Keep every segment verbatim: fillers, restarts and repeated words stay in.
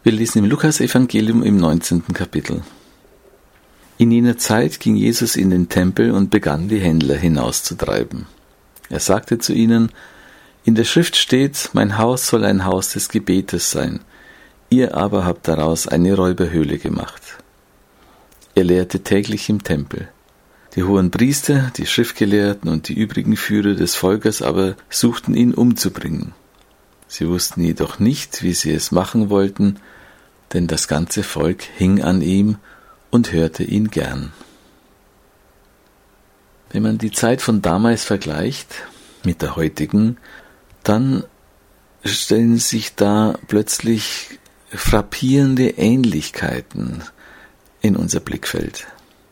Wir lesen im Lukas-Evangelium im neunzehnten Kapitel. In jener Zeit ging Jesus in den Tempel und begann, die Händler hinauszutreiben. Er sagte zu ihnen: In der Schrift steht, mein Haus soll ein Haus des Gebetes sein. Ihr aber habt daraus eine Räuberhöhle gemacht. Er lehrte täglich im Tempel. Die hohen Priester, die Schriftgelehrten und die übrigen Führer des Volkes aber suchten ihn umzubringen. Sie wussten jedoch nicht, wie sie es machen wollten, denn das ganze Volk hing an ihm und hörte ihn gern. Wenn man die Zeit von damals vergleicht mit der heutigen, dann stellen sich da plötzlich frappierende Ähnlichkeiten in unser Blickfeld.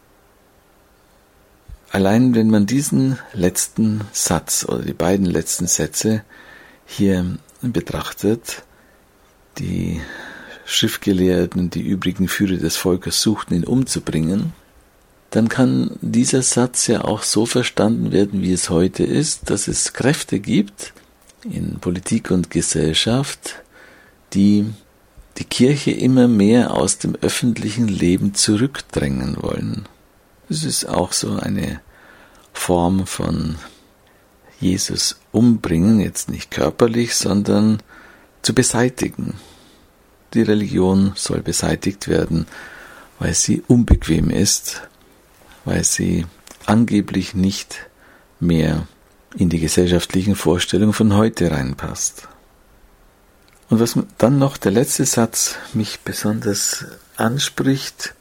Allein wenn man diesen letzten Satz oder die beiden letzten Sätze hier betrachtet, die Schriftgelehrten, die übrigen Führer des Volkes suchten ihn umzubringen, dann kann dieser Satz ja auch so verstanden werden, wie es heute ist, dass es Kräfte gibt in Politik und Gesellschaft, die die Kirche immer mehr aus dem öffentlichen Leben zurückdrängen wollen. Es ist auch so eine Form von Jesus umbringen, jetzt nicht körperlich, sondern zu beseitigen. Die Religion soll beseitigt werden, weil sie unbequem ist, weil sie angeblich nicht mehr in die gesellschaftlichen Vorstellungen von heute reinpasst. Und was dann noch der letzte Satz mich besonders anspricht: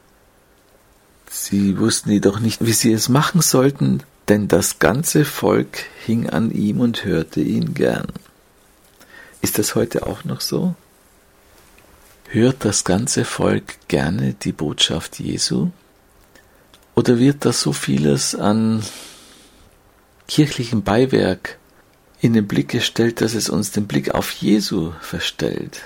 Sie wussten jedoch nicht, wie sie es machen sollten, denn das ganze Volk hing an ihm und hörte ihn gern. Ist das heute auch noch so? Hört das ganze Volk gerne die Botschaft Jesu? Oder wird da so vieles an kirchlichem Beiwerk in den Blick gestellt, dass es uns den Blick auf Jesu verstellt?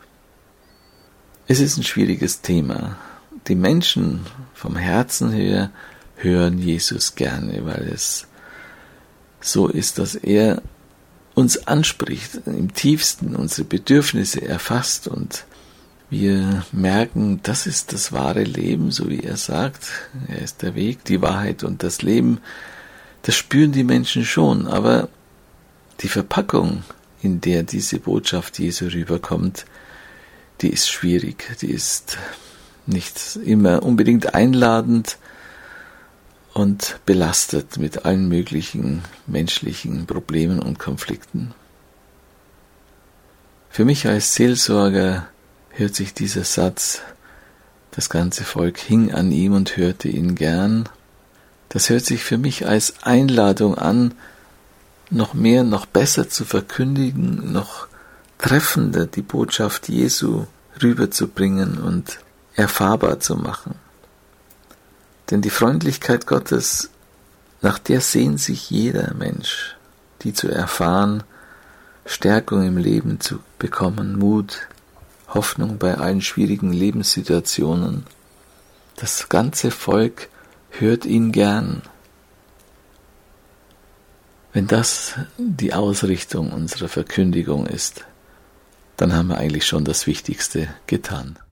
Es ist ein schwieriges Thema. Die Menschen vom Herzen her hören Jesus gerne, weil es so ist, dass er uns anspricht, im tiefsten unsere Bedürfnisse erfasst und wir merken, das ist das wahre Leben, so wie er sagt. Er ist der Weg, die Wahrheit und das Leben. Das spüren die Menschen schon, aber die Verpackung, in der diese Botschaft Jesu rüberkommt, die ist schwierig, die ist nicht immer unbedingt einladend und belastet mit allen möglichen menschlichen Problemen und Konflikten. Für mich als Seelsorger hört sich dieser Satz, das ganze Volk hing an ihm und hörte ihn gern, das hört sich für mich als Einladung an, noch mehr, noch besser zu verkündigen, noch treffender die Botschaft Jesu rüberzubringen und erfahrbar zu machen. Denn die Freundlichkeit Gottes, nach der sehnt sich jeder Mensch, die zu erfahren, Stärkung im Leben zu bekommen, Mut, Hoffnung bei allen schwierigen Lebenssituationen. Das ganze Volk hört ihn gern. Wenn das die Ausrichtung unserer Verkündigung ist, dann haben wir eigentlich schon das Wichtigste getan.